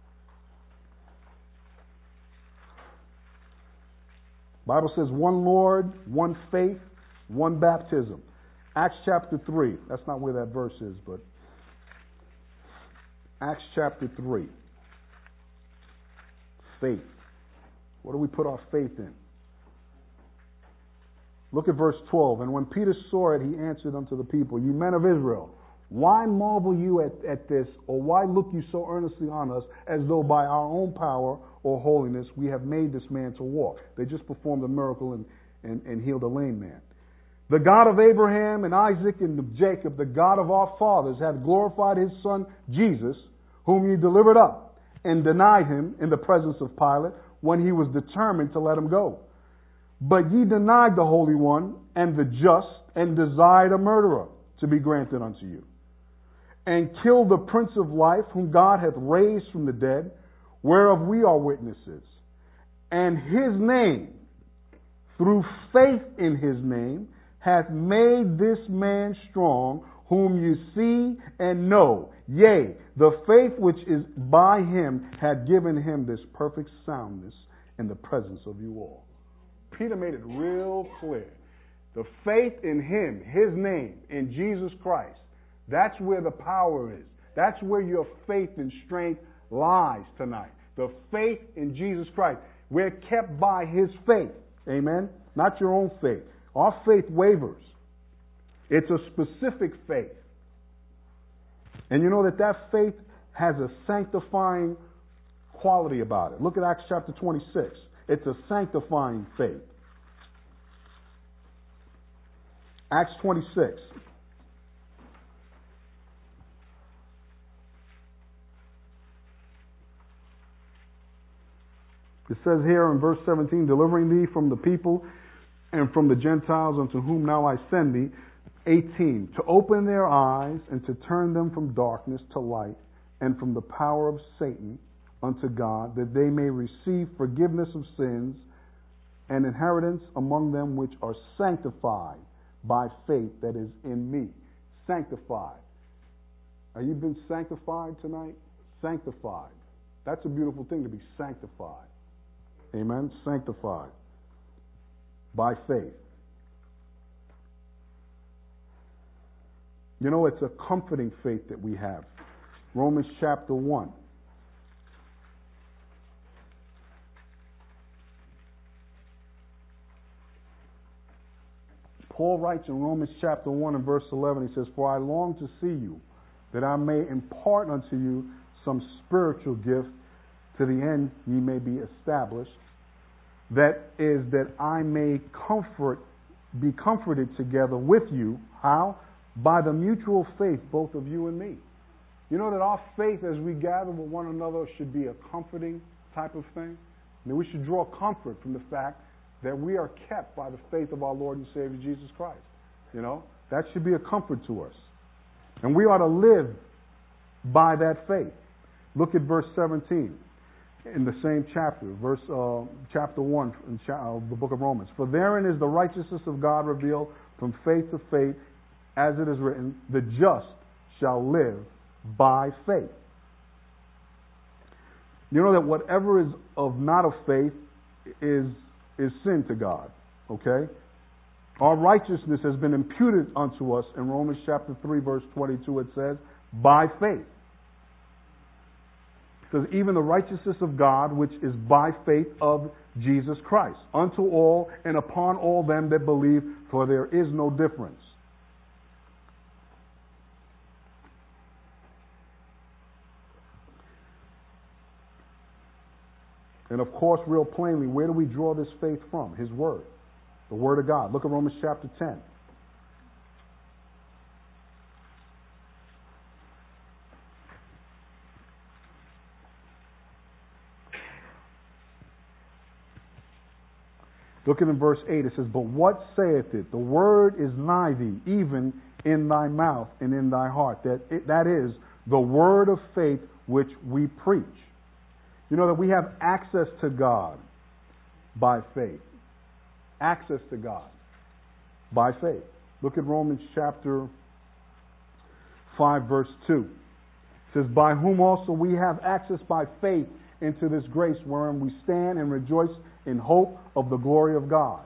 Bible says one Lord, one faith, one baptism. Acts chapter three. That's not where that verse is, but Acts chapter three. Faith. What do we put our faith in? Look at verse twelve. "And when Peter saw it, he answered unto the people, Ye men of Israel, why marvel you at, at this, or why look you so earnestly on us, as though by our own power or holiness we have made this man to walk?" They just performed a miracle and, and, and healed a lame man. "The God of Abraham and Isaac and of Jacob, the God of our fathers, hath glorified his Son Jesus, whom ye delivered up, and denied him in the presence of Pilate, when he was determined to let him go. But ye denied the Holy One and the just, and desired a murderer to be granted unto you, and killed the Prince of Life, whom God hath raised from the dead, whereof we are witnesses. And his name, through faith in his name, hath made this man strong, whom you see and know. Yea, the faith which is by him had given him this perfect soundness in the presence of you all." Peter made it real clear. The faith in him, his name, in Jesus Christ, That's where the power is. That's where your faith and strength lies tonight. The faith in Jesus Christ. We're kept by His faith. Amen? Not your own faith. Our faith wavers. It's a specific faith. And you know that that faith has a sanctifying quality about it. Look at Acts chapter twenty-six. It's a sanctifying faith. Acts twenty-six. It says here in verse seventeen, delivering thee from the people and from the Gentiles unto whom now I send thee. eighteen, to open their eyes and to turn them from darkness to light and from the power of Satan unto God, that they may receive forgiveness of sins and inheritance among them which are sanctified by faith that is in me. Sanctified. Have you been sanctified tonight? Sanctified. That's a beautiful thing, to be sanctified. Amen? Sanctified by faith. You know, it's a comforting faith that we have. Romans chapter one. Paul writes in Romans chapter one and verse eleven, he says, for I long to see you, that I may impart unto you some spiritual gift, to the end ye may be established. That is, that I may comfort, be comforted together with you. How? By the mutual faith, both of you and me. You know that our faith as we gather with one another should be a comforting type of thing? I mean, we should draw comfort from the fact that we are kept by the faith of our Lord and Savior Jesus Christ. You know, that should be a comfort to us. And we ought to live by that faith. Look at verse seventeen in the same chapter, verse uh, chapter one in cha- uh, the book of Romans. For therein is the righteousness of God revealed from faith to faith, as it is written, the just shall live by faith. You know that whatever is of not of faith is is sin to God. Okay? Our righteousness has been imputed unto us in Romans chapter three, verse twenty-two. It says, by faith. Because even the righteousness of God, which is by faith of Jesus Christ, unto all and upon all them that believe, for there is no difference. And of course, real plainly, where do we draw this faith from? His Word. The Word of God. Look at Romans chapter ten. Look at in verse eight. It says, but what saith it? The Word is nigh thee, even in thy mouth and in thy heart. That, it, that is the word of faith which we preach. You know that we have access to God by faith. Access to God by faith. Look at Romans chapter five, verse two. It says, by whom also we have access by faith into this grace wherein we stand and rejoice in hope of the glory of God.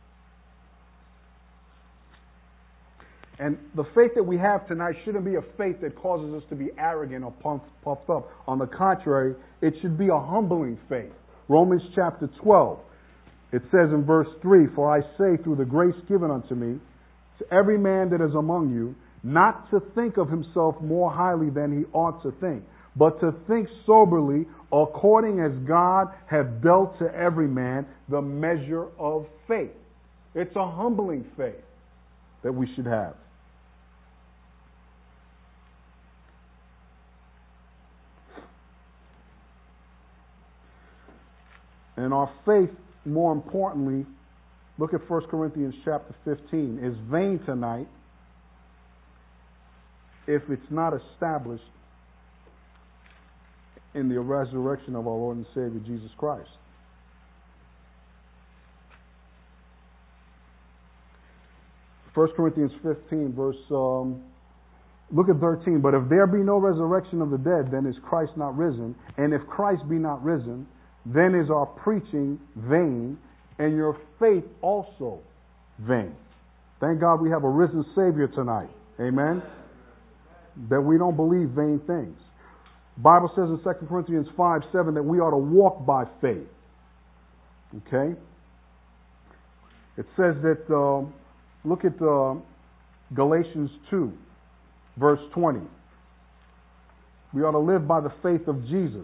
And the faith that we have tonight shouldn't be a faith that causes us to be arrogant or pumped, puffed up. On the contrary, it should be a humbling faith. Romans chapter twelve, it says in verse three, for I say through the grace given unto me, to every man that is among you, not to think of himself more highly than he ought to think, but to think soberly, according as God hath dealt to every man the measure of faith. It's a humbling faith that we should have. And our faith, more importantly, look at First Corinthians chapter fifteen, is vain tonight if it's not established in the resurrection of our Lord and Savior Jesus Christ. First Corinthians fifteen, verse, um, look at thirteen. But if there be no resurrection of the dead, then is Christ not risen? And if Christ be not risen, then is our preaching vain, and your faith also vain. Thank God we have a risen Savior tonight. Amen? that we don't believe vain things. The Bible says in Second Corinthians five seven that we are to walk by faith. Okay? It says that, uh, look at uh, Galatians two, verse twenty. We ought to live by the faith of Jesus.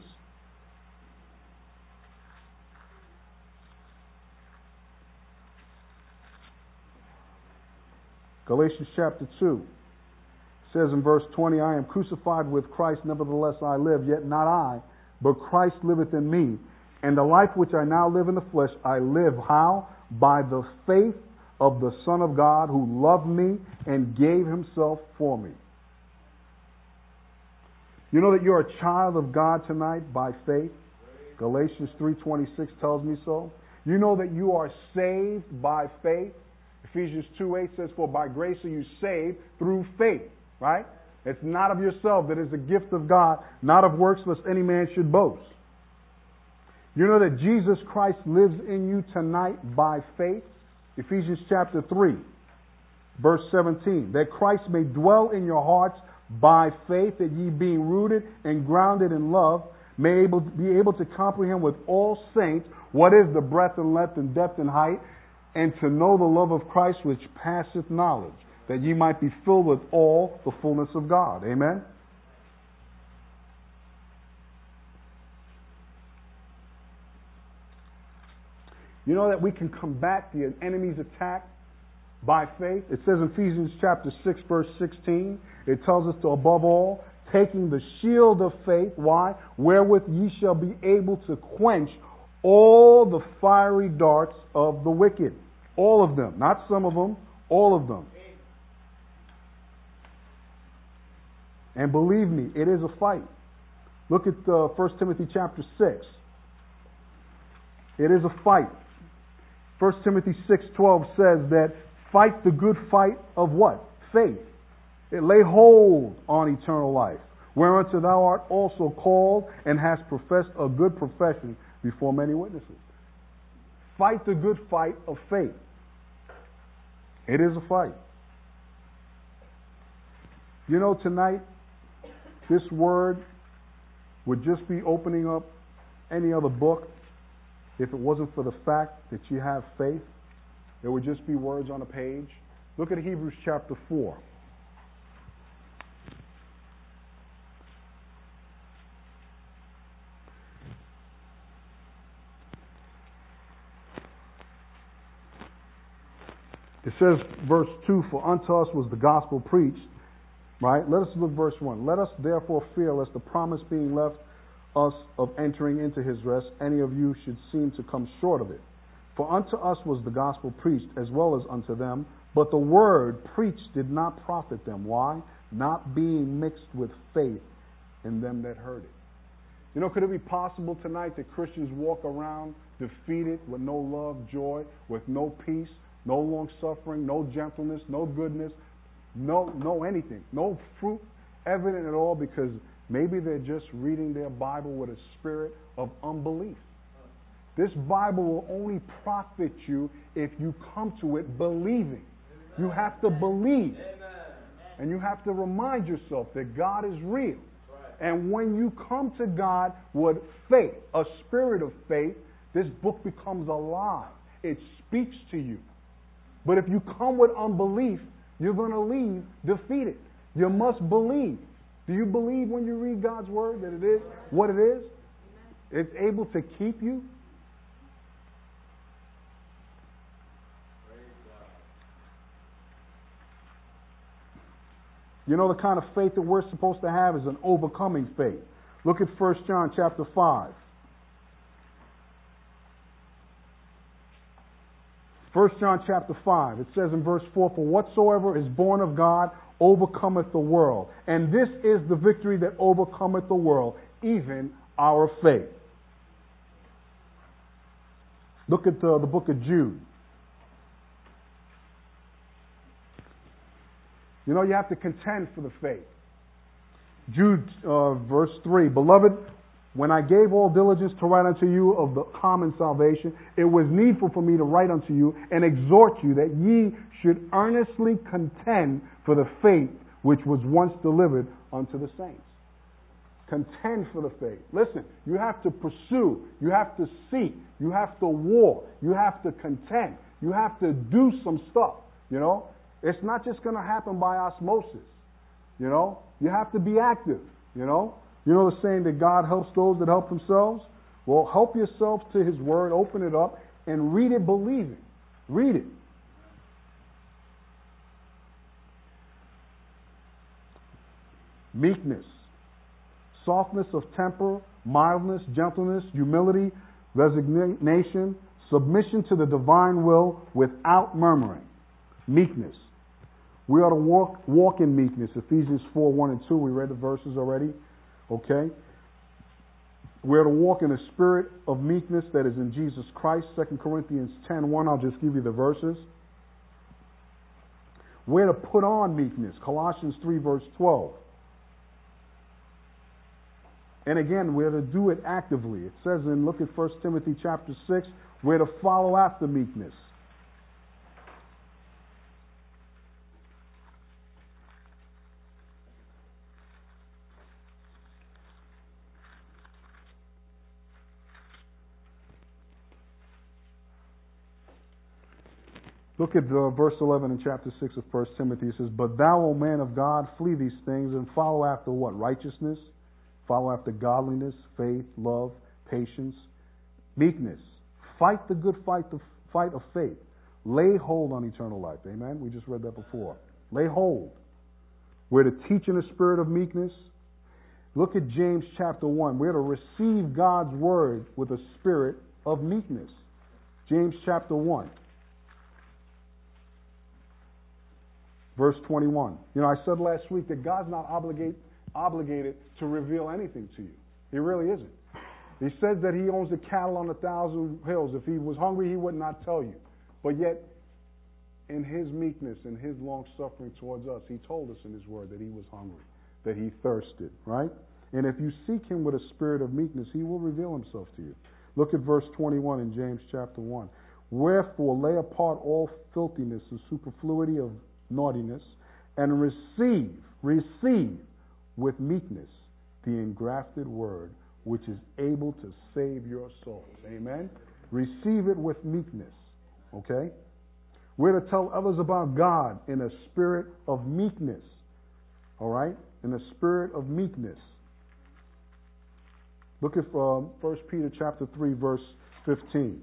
Galatians chapter two says in verse twenty, I am crucified with Christ, nevertheless I live, yet not I, but Christ liveth in me. And the life which I now live in the flesh, I live how? By the faith of the Son of God who loved me and gave himself for me. You know that you're a child of God tonight by faith? Galatians three twenty-six tells me so. You know that you are saved by faith? Ephesians two eight says, for by grace are you saved through faith. Right? It's not of yourself, that is a gift of God, not of works, lest any man should boast. You know that Jesus Christ lives in you tonight by faith? Ephesians chapter three, verse seventeen. That Christ may dwell in your hearts by faith, that ye being rooted and grounded in love, may able, be able to comprehend with all saints what is the breadth and length and depth and height, and to know the love of Christ which passeth knowledge, that ye might be filled with all the fullness of God. Amen? You know that we can combat the enemy's attack by faith? It says in Ephesians chapter six, verse sixteen, it tells us to, above all, taking the shield of faith. Why? Wherewith ye shall be able to quench all the fiery darts of the wicked. All of them. Not some of them. All of them. And believe me, it is a fight. Look at uh, First Timothy chapter six. It is a fight. First Timothy six twelve says that fight the good fight of what? Faith. It lay hold on eternal life, whereunto thou art also called and hast professed a good profession before many witnesses. Fight the good fight of faith. It is a fight. You know, tonight, this word would just be opening up any other book if it wasn't for the fact that you have faith. It would just be words on a page. Look at Hebrews chapter four. It says, verse two, for unto us was the gospel preached. Right? Let us look verse one. Let us therefore fear lest the promise being left us of entering into his rest, any of you should seem to come short of it. For unto us was the gospel preached as well as unto them, but the word preached did not profit them. Why? Not being mixed with faith in them that heard it. You know, could it be possible tonight that Christians walk around defeated with no love, joy, with no peace, no long suffering, no gentleness, no goodness, no no anything, no fruit evident at all, because maybe they're just reading their Bible with a spirit of unbelief. This Bible will only profit you if you come to it believing. You have to believe. And you have to remind yourself that God is real. And when you come to God with faith, a spirit of faith, this book becomes alive. It speaks to you. But if you come with unbelief, you're going to leave defeated. You must believe. Do you believe when you read God's Word that it is what it is? It's able to keep you? You know the kind of faith that we're supposed to have is an overcoming faith. Look at First John chapter five. First John chapter five, it says in verse four, for whatsoever is born of God overcometh the world. And this is the victory that overcometh the world, even our faith. Look at the, the book of Jude. You know, you have to contend for the faith. Jude, uh, verse three, beloved, when I gave all diligence to write unto you of the common salvation, it was needful for me to write unto you and exhort you that ye should earnestly contend for the faith which was once delivered unto the saints. Contend for the faith. Listen, you have to pursue, you have to seek, you have to war, you have to contend, you have to do some stuff, you know. It's not just going to happen by osmosis, you know. You have to be active, you know. You know the saying that God helps those that help themselves? Well, help yourself to His Word, open it up, and read it believing. Read it. Meekness, softness of temper, mildness, gentleness, humility, resignation, submission to the divine will without murmuring. Meekness. We ought to walk walk in meekness. Ephesians four, one and two. We read the verses already. Okay? We are to walk in a spirit of meekness that is in Jesus Christ. Second Corinthians ten, one. I'll just give you the verses. We're to put on meekness. Colossians three, verse twelve. And again, we're to do it actively. It says in, look at First Timothy chapter six, we're to follow after meekness. Look at uh, verse eleven in chapter six of First Timothy. It says, but thou, O man of God, flee these things and follow after what? Righteousness. Follow after godliness, faith, love, patience, meekness. Fight the good fight, the fight of faith. Lay hold on eternal life. Amen? We just read that before. Lay hold. We're to teach in a spirit of meekness. Look at James chapter one. We're to receive God's word with a spirit of meekness. James chapter one. Verse twenty-one. You know, I said last week that God's not obligate, obligated to reveal anything to you. He really isn't. He says that He owns the cattle on a thousand hills. If He was hungry, He would not tell you. But yet, in His meekness and His long suffering towards us, He told us in His word that He was hungry, that He thirsted, right? And if you seek Him with a spirit of meekness, He will reveal Himself to you. Look at verse twenty-one in James chapter one. Wherefore lay apart all filthiness and superfluity of naughtiness, and receive, receive with meekness the engrafted word, which is able to save your souls. Amen? Receive it with meekness. Okay? We're to tell others about God in a spirit of meekness. All right? In a spirit of meekness. Look at um, First Peter chapter three, verse fifteen.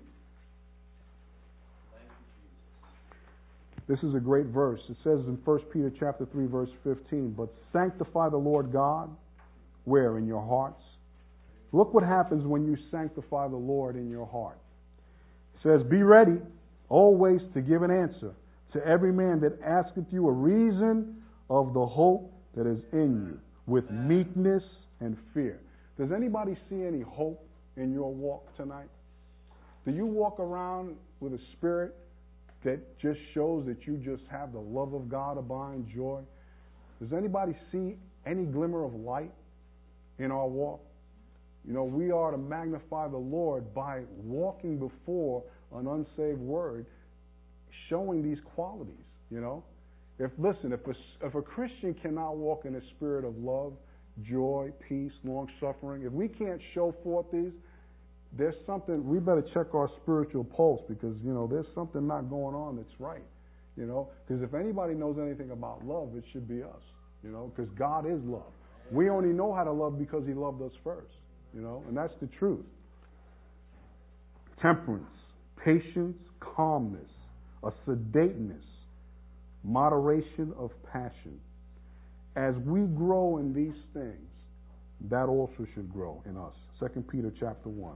This is a great verse. It says in First Peter chapter three, verse fifteen, but sanctify the Lord God, where? In your hearts. Look what happens when you sanctify the Lord in your heart. It says, be ready always to give an answer to every man that asketh you a reason of the hope that is in you, with meekness and fear. Does anybody see any hope in your walk tonight? Do you walk around with a spirit that just shows that you just have the love of God abiding, joy? Does anybody see any glimmer of light in our walk? You know, we are to magnify the Lord by walking before an unsaved word, showing these qualities, you know. If, listen, if a, if a Christian cannot walk in a spirit of love, joy, peace, long-suffering, if we can't show forth these, there's something, we better check our spiritual pulse, because, you know, there's something not going on that's right, you know. Because if anybody knows anything about love, it should be us, you know, because God is love. We only know how to love because He loved us first, you know, and that's the truth. Temperance, patience, calmness, a sedateness, moderation of passion. As we grow in these things, that also should grow in us. Second Peter chapter one.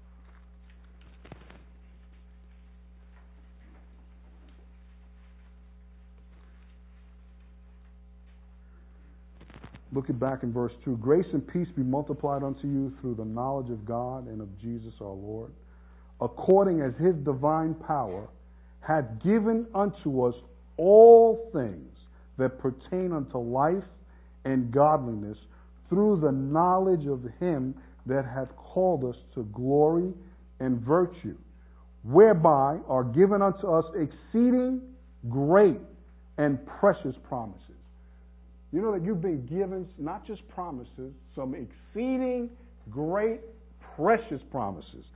Look at back in verse two. Grace and peace be multiplied unto you through the knowledge of God and of Jesus our Lord, according as His divine power hath given unto us all things that pertain unto life and godliness, through the knowledge of Him that hath called us to glory and virtue, whereby are given unto us exceeding great and precious promises. You know that you've been given not just promises, some exceeding great, precious promises.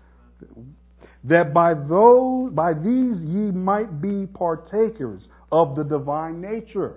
That by those, by these ye might be partakers of the divine nature,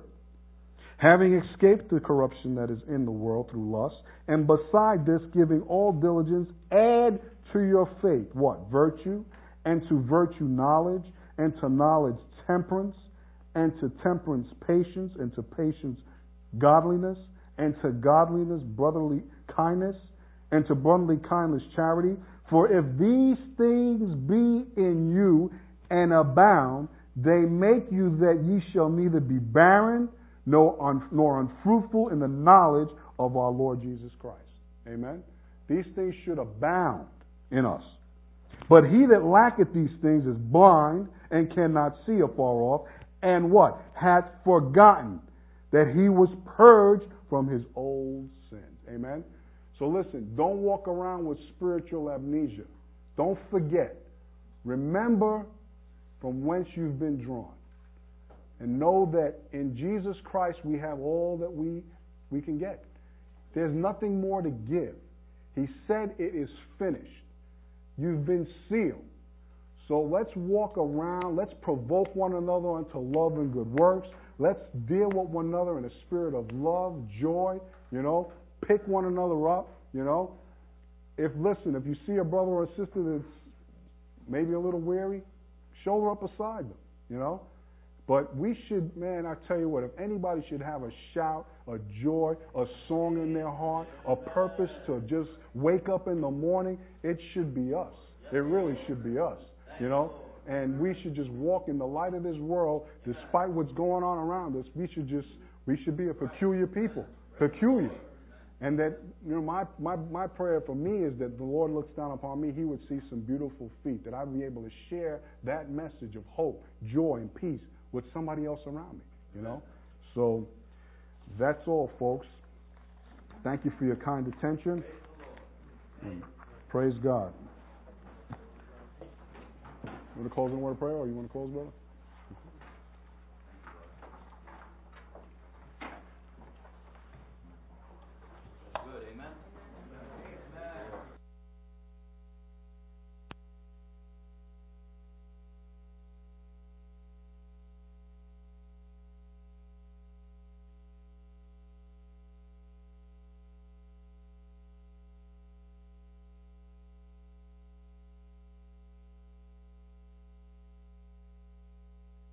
having escaped the corruption that is in the world through lust, and beside this, giving all diligence, add to your faith what? Virtue, and to virtue knowledge, and to knowledge temperance, and to temperance patience, and to patience godliness, and to godliness brotherly kindness, and to brotherly kindness charity. For if these things be in you and abound, they make you that ye shall neither be barren nor, un, nor unfruitful in the knowledge of our Lord Jesus Christ. Amen? These things should abound in us. But he that lacketh these things is blind and cannot see afar off, and what? Hath forgotten that he was purged from his old sins. Amen? So listen, don't walk around with spiritual amnesia. Don't forget. Remember from whence you've been drawn. And know that in Jesus Christ we have all that we, we can get. There's nothing more to give. He said it is finished. You've been sealed. So let's walk around. Let's provoke one another unto love and good works. Let's deal with one another in a spirit of love, joy, you know. Pick one another up, you know. If, listen, if you see a brother or a sister that's maybe a little weary, shoulder up beside them, you know. But we should, man, I tell you what, if anybody should have a shout, a joy, a song in their heart, a purpose to just wake up in the morning, it should be us. It really should be us, you know. And we should just walk in the light of this world, despite what's going on around us. We should just, we should be a peculiar people, peculiar. And that, you know, my, my, my prayer for me is that the Lord looks down upon me, He would see some beautiful feet, that I'd be able to share that message of hope, joy, and peace with somebody else around me, you know. So that's all, folks. Thank you for your kind attention. And praise God. You want to close in a word of prayer, or you want to close, brother?